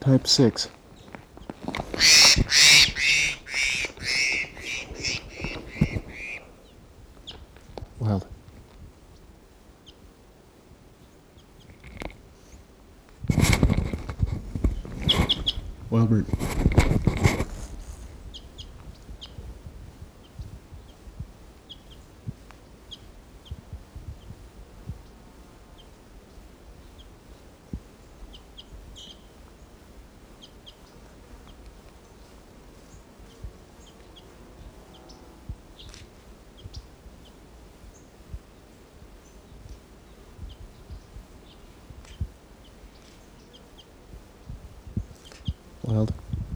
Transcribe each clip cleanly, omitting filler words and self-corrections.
Type 6. Wild. Wild bird. Wild.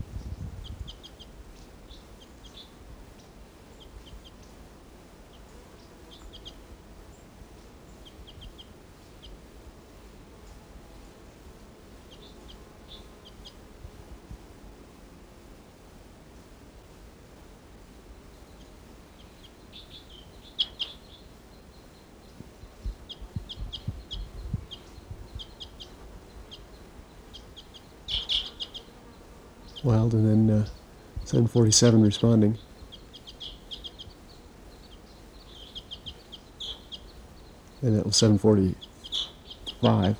Wild, and then 747 responding. And that was 745.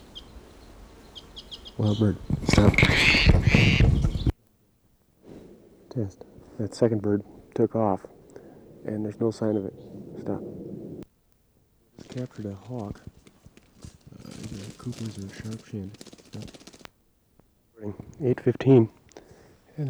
Wild bird. Stop. Test. That second bird took off, and there's no sign of it. Stop. Captured a hawk. Either Cooper's or sharp shin. Stop. 8:15.